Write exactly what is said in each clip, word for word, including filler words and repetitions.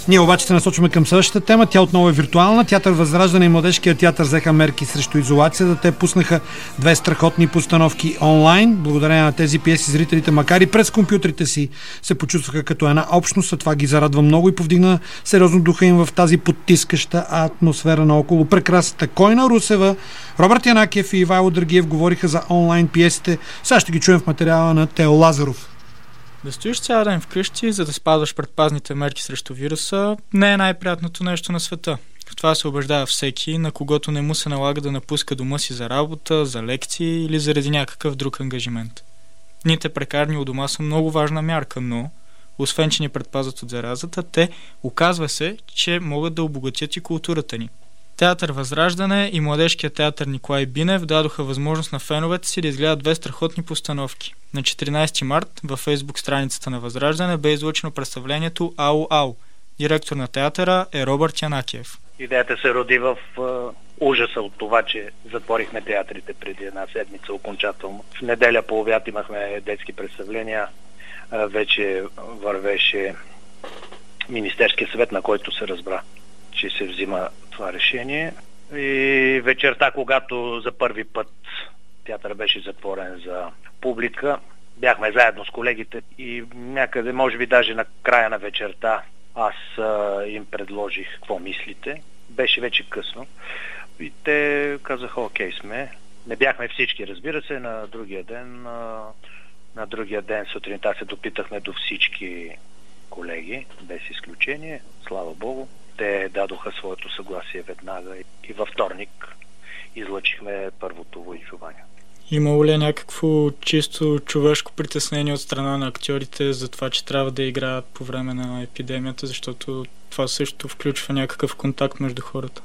Ние обаче се насочваме към следващата тема. Тя отново е виртуална. Театър Възраждане и Младежкият театър взеха мерки срещу изолацията. Те пуснаха две страхотни постановки онлайн. Благодарение на тези пиеси зрителите, макар и през компютрите си, се почувстваха като една общност, а това ги зарадва много и повдигна сериозно духа им в тази потискаща атмосфера наоколо. Прекрасната Койна Русева, Робърт Янакиев и Ивайло Драгиев говориха за онлайн пиесите. Сега ще ги чуем в материала на Тео Лазаров. Да стоиш цял ден вкъщи, за да спазваш предпазните мерки срещу вируса, не е най-приятното нещо на света. В това се убеждава всеки, на когото не му се налага да напуска дома си за работа, за лекции или заради някакъв друг ангажимент. Дните прекарани у дома са много важна мярка, но, освен че ни предпазват от заразата, те, оказва се, че могат да обогатят и културата ни. Театър Възраждане и Младежкият театър Николай Бинев дадоха възможност на феновете си да изгледат две страхотни постановки. На четиринайсети март във Фейсбук страницата на Възраждане бе излъчено представлението Ау Ау. Директор на театъра е Робърт Янакиев. Идеята се роди в е, ужаса от това, че затворихме театрите преди една седмица окончателно. В неделя по обяд имахме детски представления. Е, вече вървеше Министерския съвет, на който се разбра, че се взима това решение. И вечерта, когато за първи път театър беше затворен за публика, бяхме заедно с колегите и някъде, може би даже на края на вечерта, аз а, им предложих какво мислите. Беше вече късно и те казаха окей сме. Не бяхме всички, разбира се, на другия ден. А, на другия ден сутринта се допитахме до всички колеги, без изключение, слава Богу. Те дадоха своето съгласие веднага и във вторник излъчихме първото воичуване. Имало ли е някакво чисто човешко притеснение от страна на актьорите за това, че трябва да играят по време на епидемията, защото това също включва някакъв контакт между хората?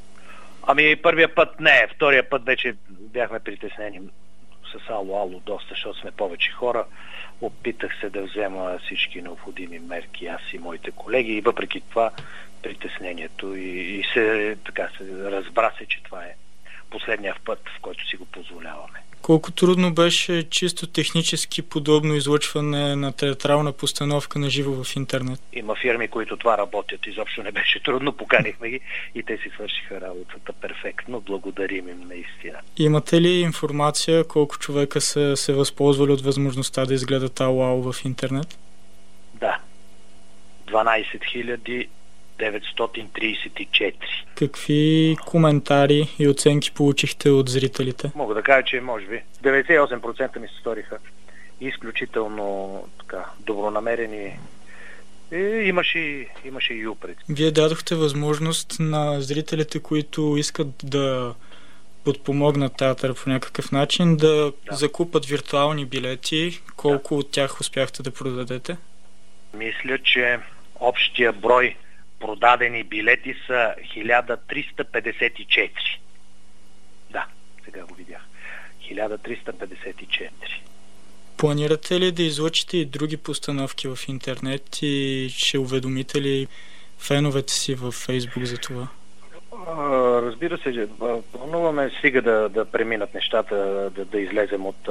Ами първия път не, втория път вече бяхме притеснени с ало-ало доста, защото сме повече хора. Опитах се да взема всички необходими мерки, аз и моите колеги, и въпреки това притеснението и, и се, така се разбра се, че това е последния път, в който си го позволяваме. Колко трудно беше чисто технически подобно излъчване на театрална постановка на живо в интернет? Има фирми, които това работят. Изобщо не беше трудно. Поканихме ги и те си свършиха работата перфектно. Благодарим им наистина. Имате ли информация колко човека са се възползвали от възможността да изгледат ау-ау в интернет? Да. дванайсет хиляди деветстотин трийсет и четири. Какви коментари и оценки получихте от зрителите? Мога да кажа, че може би деветдесет и осем процента ми се сториха изключително така добронамерени. И имаше, имаше и упреци. Вие дадохте възможност на зрителите, които искат да подпомогнат театъра по някакъв начин, да, да закупат виртуални билети. Колко да. от тях успяхте да продадете? Мисля, че общия брой продадени билети са хиляда триста петдесет и четири. Да, сега го видях. хиляда триста петдесет и четири. Планирате ли да излъчите и други постановки в интернет и ще уведомите ли феновете си във Фейсбук за това? Разбира се, плануваме сега да, да преминат нещата, да, да излезем от,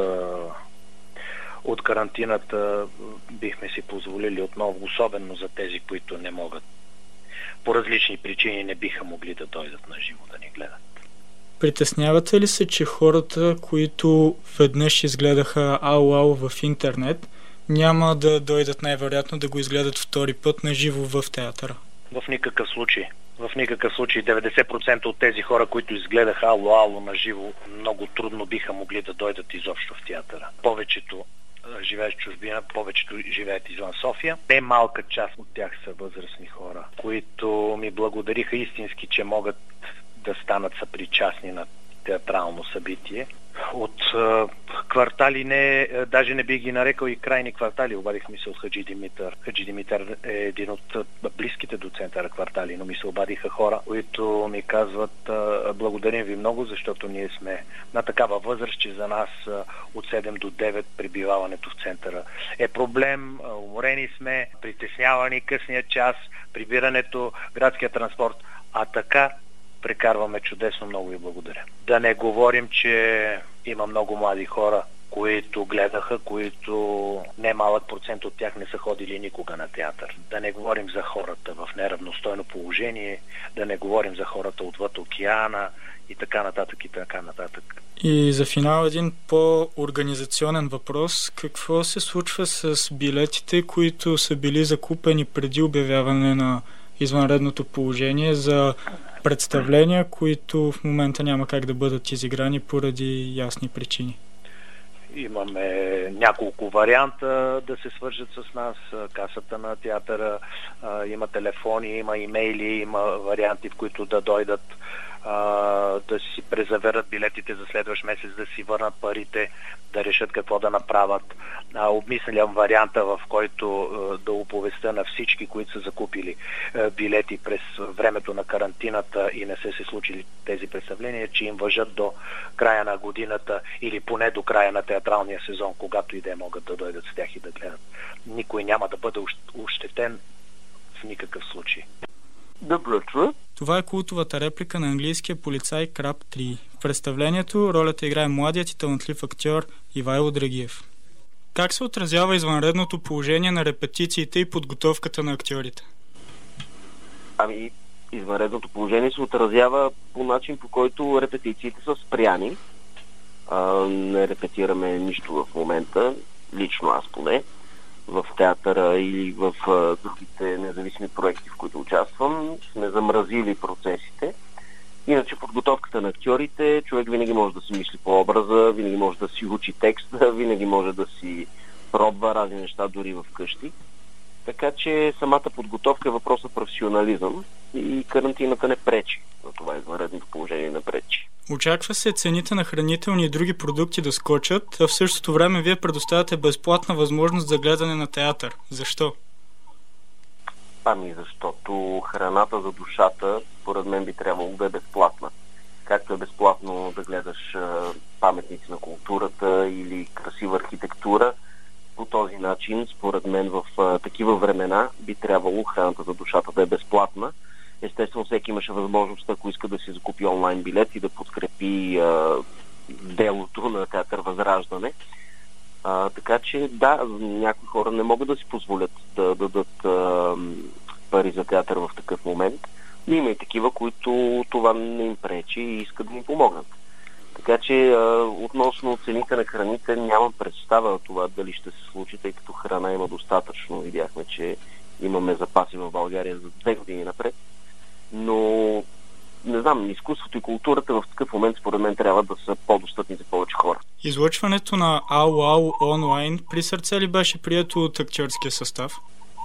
от карантината. Бихме си позволили отново, особено за тези, които не могат. По различни причини не биха могли да дойдат на живо да ни гледат. Притеснявате ли се, че хората, които веднъж изгледаха ау-ау в интернет, няма да дойдат най-вероятно да го изгледат втори път на живо в театъра? В никакъв случай. В никакъв случай деветдесет процента от тези хора, които изгледаха ало-ало на живо, много трудно биха могли да дойдат изобщо в театъра. Повечето живеят в чужбина, повечето живеят извън София. Те малка част от тях са възрастни хора, които ми благодариха истински, че могат да станат съпричастни на театрално събитие. От е, квартали не, даже не би ги нарекал и крайни квартали. Обадиха ми се от Хаджи Димитър. Хаджи Димитър е един от близките до центъра квартали, но ми се обадиха хора, които ми казват: благодарим ви много, защото ние сме на такава възраст, че за нас от седем до девет пребиваването в центъра е проблем. Уморени сме, притеснявани, късния час, прибирането, градския транспорт, а така прекарваме чудесно. Много ви благодаря. Да не говорим, че има много млади хора, които гледаха, които немалък процент от тях не са ходили никога на театър. Да не говорим за хората в неравностойно неравностойно положение, да не говорим за хората отвъд океана и така нататък и така нататък. И за финал един по-организационен въпрос. Какво се случва с билетите, които са били закупени преди обявяване на извънредното положение за представления, които в момента няма как да бъдат изиграни поради ясни причини? Имаме няколко варианта да се свържат с нас. Касата на театъра, има телефони, има имейли, има варианти, в които да дойдат, да си презаверят билетите за следващ месец, да си върнат парите, да решат какво да направят. Обмислям варианта, в който да оповестя на всички, които са закупили билети през времето на карантината и не са се случили тези представления, че им важат до края на годината или поне до края на театралния сезон, когато и да могат да дойдат с тях и да гледат. Никой няма да бъде ощетен в никакъв случай. Добро утро. Това е култовата реплика на английския полицай Краб три. В представлението ролята играе младият и талантлив актьор Ивайло Драгиев. Как се отразява извънредното положение на репетициите и подготовката на актьорите? Ами, извънредното положение се отразява по начин, по който репетициите са спряни. А, не репетираме нищо в момента, лично аз поне, в театъра или в а, другите независими проекти, в които участвам. Сме замразили процесите. Иначе подготовката на актьорите, човек винаги може да си мисли по образа, винаги може да си учи текста, винаги може да си пробва разни неща дори в къщи. Така че самата подготовка е въпрос на професионализъм и карантината не пречи. За това извънредното положение не пречи. Очаква се цените на хранителни и други продукти да скочат, а в същото време вие предоставяте безплатна възможност за гледане на театър. Защо? Ами защото храната за душата, според мен, би трябвало да е безплатна. Както е безплатно да гледаш а, паметници на културата или красива архитектура, по този начин, според мен, в а, такива времена би трябвало храната за душата да е безплатна. Естествено, всеки имаше възможност, ако иска да си закупи онлайн билет и да подкрепи а, делото на театър Възраждане. А, така че, да, някои хора не могат да си позволят да дадат а, пари за театър в такъв момент, но има и такива, които това не им пречи и искат да им помогнат. Така че, а, относно цените на храните, нямам представа това дали ще се случи, тъй като храна има достатъчно. Видяхме, че имаме запаси в България за две години напред. Но, не знам, изкуството и културата в такъв момент, според мен, трябва да са по-достъпни за повече хора. Излъчването на Ау Ау онлайн при сърце ли беше прието от актьорския състав?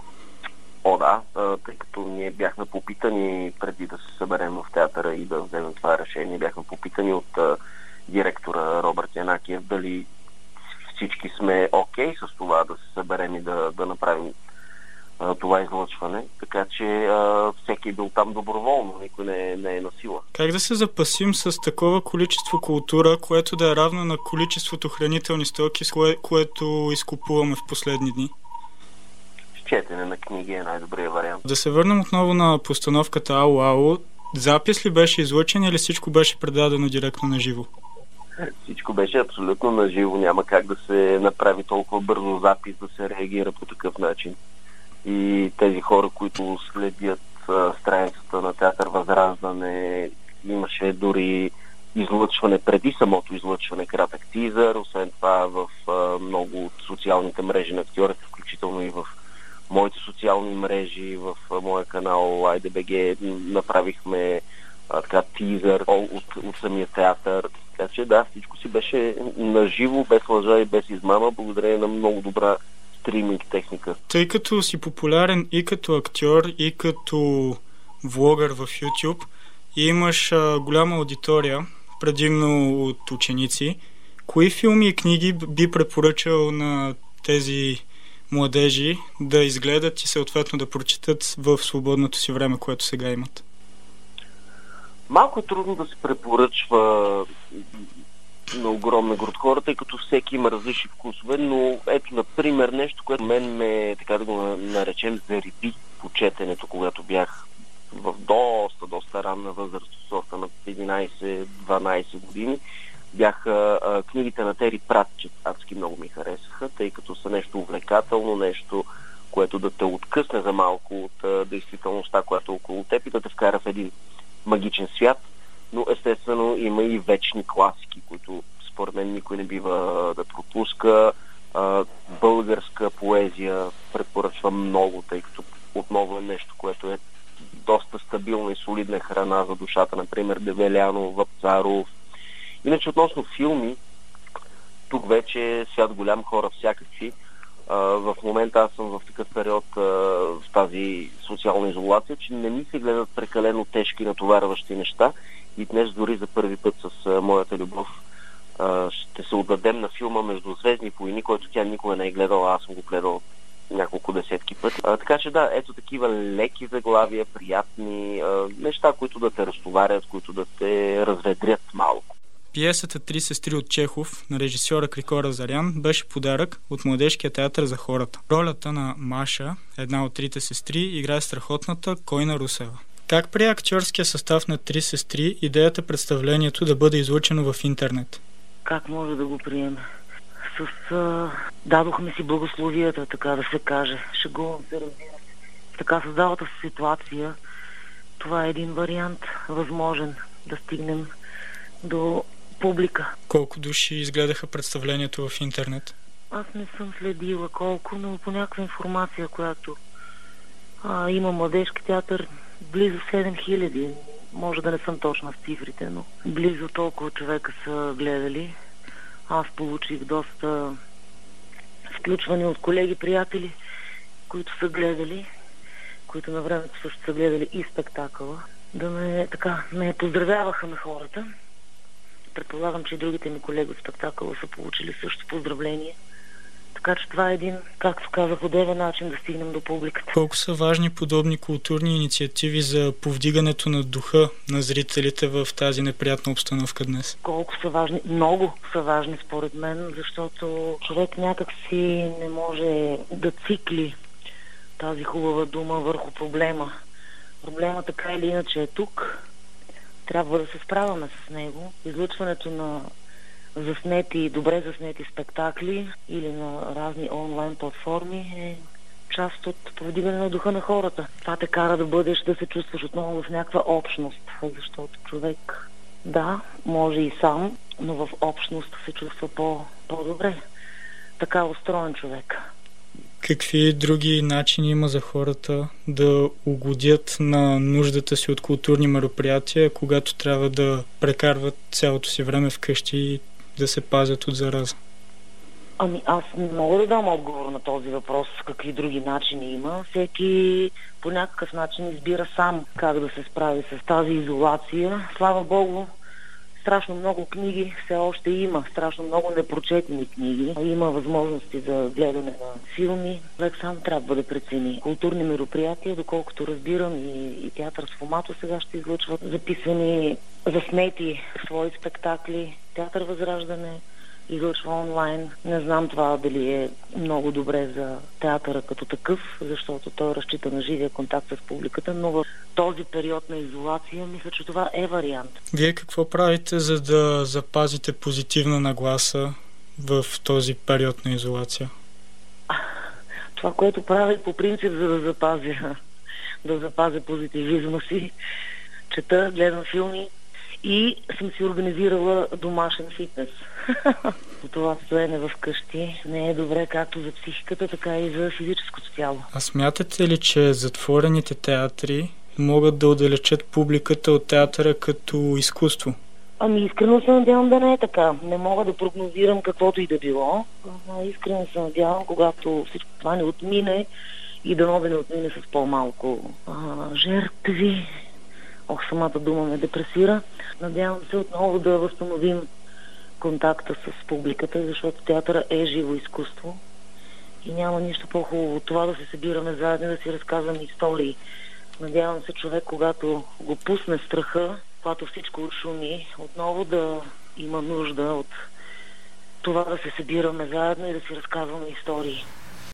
О, да, тъй като ние бяхме попитани преди да се съберем в театъра и да вземем това решение, бяхме попитани от а, директора Робърт Янакиев дали всички сме окей с това да се съберем и да, да направим а, това излъчване. Така че а, всеки е бил там доброволно, никой не, не е на сила. Как да се запасим с такова количество култура, което да е равно на количеството хранителни стоки, с кое, което изкупуваме в последни дни? Четене на книги е най-добрият вариант. Да се върнем отново на постановката Ау Ау. Запис ли беше излъчен или всичко беше предадено директно на живо? Всичко беше абсолютно на живо. Няма как да се направи толкова бързо запис, да се реагира по такъв начин. И тези хора, които следят а, страницата на театър Възраждане, имаше дори излъчване преди самото излъчване, кратък тизър. Освен това в а, много от социалните мрежи на актьорите, включително и в моите социални мрежи, в а, моя канал ай ди би джи, направихме а, така тизър от, от, от самия театър. Така че да, всичко си беше наживо, без лъжа и без измама, благодарение на много добра стриминг техника. Тъй като си популярен и като актьор, и като влогър в YouTube, и имаш а, голяма аудитория, предимно от ученици, кои филми и книги би препоръчал на тези младежи да изгледат и съответно да прочитат в свободното си време, което сега имат? Малко е трудно да се препоръчва на огромна група хора, тъй като всеки има различни вкусове, но ето, например, нещо, което мен ме, така да го наречем, зариби по четенето, когато бях в доста, доста ранна възраст, в сорта на единайсет-дванайсет години, бяха а, книгите на Тери Пратчет. Адски много ми харесаха, тъй като са нещо увлекателно, нещо което да те откъсне за малко от а, действителността, която е около теб и да те вкара в един магичен свят. Но естествено има и вечни класики, които според мен никой не бива да пропуска. А, българска поезия препоръчвам много, тъй като отново е нещо, което е доста стабилна и солидна храна за душата, например Девелянов, Вапцаров. Иначе относно филми, тук вече свят голям, хора всякакви. А, в момента аз съм в такъв период а, в тази социална изолация, че не ми се гледат прекалено тежки, натоварващи неща. И днес дори за първи път с а, моята любов а, ще се отдадем на филма Междузвездни войни, който тя никога не е гледала, аз съм го гледал няколко десетки пъти. А, така че да, ето такива леки заглавия, приятни а, неща, които да те разтоварят, които да те разведрят малко. Пиесата «Три сестри» от Чехов на режисьора Крикора Зарян беше подарък от Младежкия театър за хората. Ролята на Маша, една от трите сестри, играе страхотната Койна Русева. Как при актьорския състав на Три сестри идеята представлението да бъде излъчено в интернет? Как може да го приеме? С... А, дадохме си благословията, така да се каже. Шегувам се, разбира се. Така създалата се ситуация, това е един вариант, възможен да стигнем до публика. Колко души изгледаха представлението в интернет? Аз не съм следила колко, но по някаква информация, която а, има Младежки театър, близо седем хиляди. Може да не съм точна с цифрите, но близо толкова човека са гледали. Аз получих доста включване от колеги, приятели, които са гледали, които на времето също са гледали и спектакъла. Да ме, така, ме поздравяваха на хората. Предполагам, че и другите ми колеги от спектакъла са получили също поздравление. Така че това е един, както казах, удобен начин да стигнем до публиката. Колко са важни подобни културни инициативи за повдигането на духа на зрителите в тази неприятна обстановка днес? Колко са важни? Много са важни според мен, защото човек някак си не може да цикли тази хубава дума върху проблема. Проблема така или иначе е тук. Трябва да се справяме с него. Излъчването на заснети, добре заснети спектакли или на разни онлайн платформи е част от повдигане на духа на хората. Това те кара да бъдеш, да се чувстваш отново в някаква общност, защото човек, да, може и сам, но в общност се чувства по, по-добре. Така е устроен човек. Какви други начини има за хората да угодят на нуждата си от културни мероприятия, когато трябва да прекарват цялото си време вкъщи и да се пазят от зараза? Ами аз не мога да дам отговор на този въпрос, какви други начини има. Всеки по някакъв начин избира сам как да се справи с тази изолация. Слава Богу, страшно много книги все още има, страшно много непрочетени книги. Има възможности за гледане на филми. Човек сам трябва да прецени. Културни мероприятия, доколкото разбирам, и, и театър с Фомато сега ще излъчват записани, заснети свои спектакли. Театър Възраждане излъчва онлайн. Не знам това дали е много добре за театъра като такъв, защото той разчита на живия контакт с публиката, но в този период на изолация мисля, че това е вариант. Вие какво правите, за да запазите позитивна нагласа в този период на изолация? Това, което правя по принцип, за да запазя, да запазя позитивизма си, чета, гледам филми и съм си организирала домашен фитнес. Това стоене в къщи не е добре както за психиката, така и за физическото тяло. А смятате ли, че затворените театри могат да отдалечат публиката от театъра като изкуство? Ами искрено се надявам да не е така. Не мога да прогнозирам каквото и да било. Искрено се надявам, когато всичко това не отмине и дано да не отмине с по-малко а, жертви. Ох, самата дума ме депресира. Надявам се отново да възстановим контакта с публиката, защото театъра е живо изкуство и няма нищо по-хубаво от това да се събираме заедно, да си разказваме истории. Надявам се човек, когато го пусне страха, когато всичко отшуми, отново да има нужда от това да се събираме заедно и да си разказваме истории.